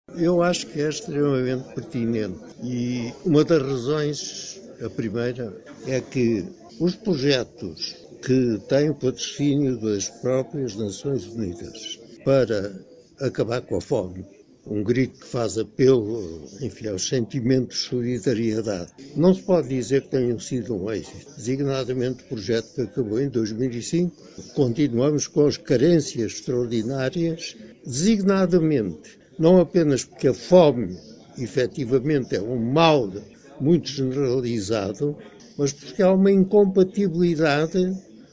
Eu acho que é extremamente pertinente e uma das razões, a primeira, é que os projetos que têm o patrocínio das próprias Nações Unidas para acabar com a fome, um grito que faz apelo, enfim, aos sentimentos de solidariedade, não se pode dizer que tenham sido um êxito. Designadamente o projeto que acabou em 2005, continuamos com as carências extraordinárias, designadamente, não apenas porque a fome, efetivamente, é um mal muito generalizado, mas porque há uma incompatibilidade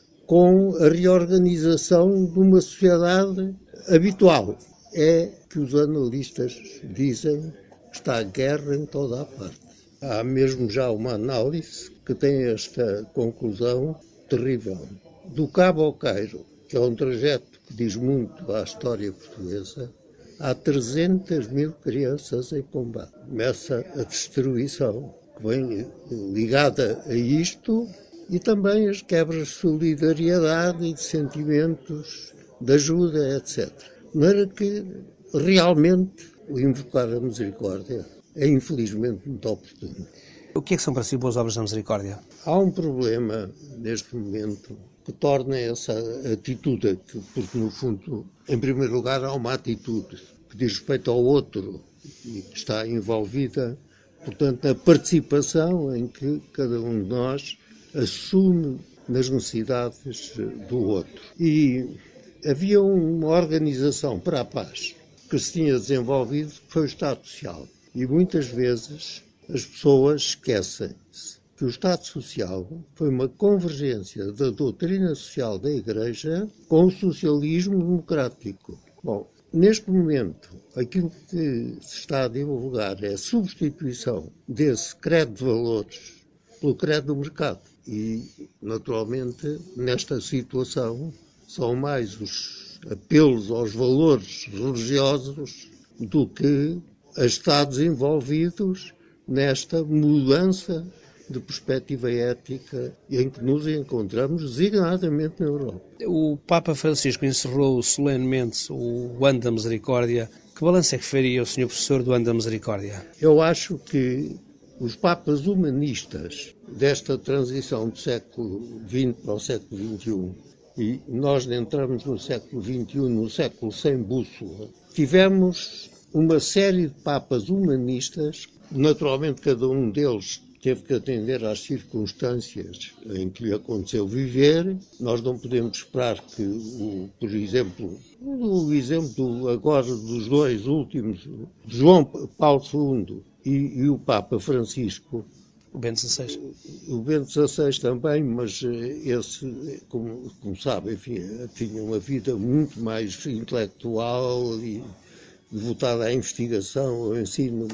com a reorganização de uma sociedade habitual. É que os analistas dizem que está a guerra em toda a parte. Há mesmo já uma análise que tem esta conclusão terrível. Do Cabo ao Cairo, que é um trajeto que diz muito à história portuguesa, há 300 mil crianças em combate. Começa a destruição que vem ligada a isto e também as quebras de solidariedade e de sentimentos de ajuda, etc. De maneira que realmente o invocar a misericórdia é infelizmente muito oportuno. O que é que são para si boas obras da misericórdia? Há um problema neste momento que torna essa atitude, porque no fundo, em primeiro lugar, há uma atitude que diz respeito ao outro e que está envolvida, portanto, na participação em que cada um de nós assume nas necessidades do outro. E havia uma organização para a paz que se tinha desenvolvido, que foi o Estado Social. E muitas vezes as pessoas esquecem-se que o Estado Social foi uma convergência da doutrina social da Igreja com o socialismo democrático. Bom, neste momento, aquilo que se está a divulgar é a substituição desse credo de valores pelo credo do mercado. E, naturalmente, nesta situação, são mais os apelos aos valores religiosos do que a Estados envolvidos nesta mudança de perspectiva ética em que nos encontramos designadamente na Europa. O Papa Francisco encerrou solenemente o Ano da Misericórdia. Que balanço é que faria o Sr. Professor do Ano da Misericórdia? Eu acho que os papas humanistas desta transição do século XX para o século XXI, e nós entramos no século XXI, no século sem bússola, tivemos uma série de papas humanistas, naturalmente cada um deles teve que atender às circunstâncias em que lhe aconteceu viver. Nós não podemos esperar que, por exemplo, o exemplo agora dos dois últimos, João Paulo II e o Papa Francisco, O Bento XVI. O Bento XVI também, mas esse, como sabe, enfim, tinha uma vida muito mais intelectual e devotada à investigação, ao ensino.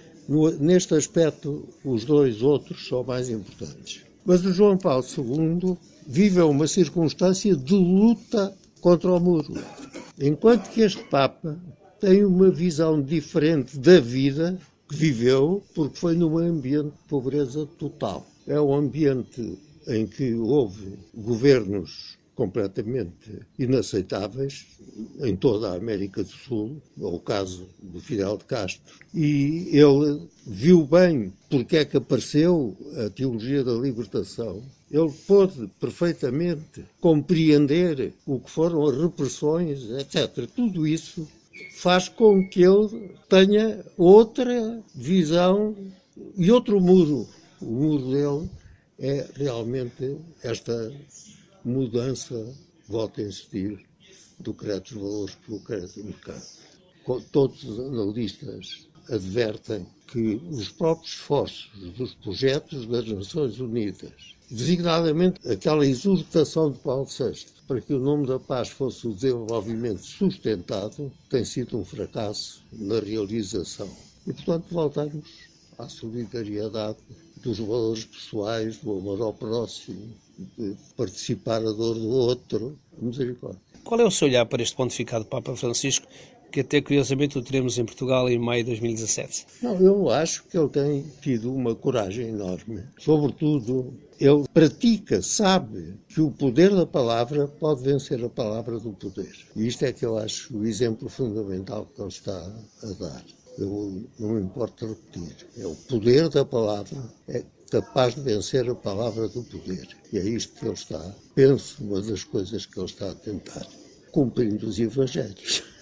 Neste aspecto, os dois outros são mais importantes. Mas o João Paulo II viveu uma circunstância de luta contra o muro. Enquanto que este Papa tem uma visão diferente da vida que viveu, porque foi num ambiente de pobreza total. É um ambiente em que houve governos completamente inaceitáveis em toda a América do Sul, o caso do Fidel de Castro, e ele viu bem porque é que apareceu a teologia da libertação. Ele pôde perfeitamente compreender o que foram as repressões, etc. Tudo isso faz com que ele tenha outra visão e outro muro. O muro dele é realmente esta mudança, volto a insistir, do crédito de valores pelo crédito do mercado. Todos os analistas advertem que os próprios esforços dos projetos das Nações Unidas, designadamente aquela exortação de Paulo VI, para que o nome da paz fosse o desenvolvimento sustentado, tem sido um fracasso na realização. E, portanto, voltamos à solidariedade dos valores pessoais, do amor ao próximo, de participar a dor do outro, misericórdia. Qual é o seu olhar para este pontificado do Papa Francisco, que até curiosamente o teremos em Portugal em maio de 2017? Não, eu acho que ele tem tido uma coragem enorme. Sobretudo, ele pratica, sabe que o poder da palavra pode vencer a palavra do poder. E isto é que eu acho o exemplo fundamental que ele está a dar. eu não me importo de repetir. É o poder da palavra, é capaz de vencer a palavra do poder. E é isto que ele está, penso, uma das coisas que ele está a tentar, cumprindo os evangelhos.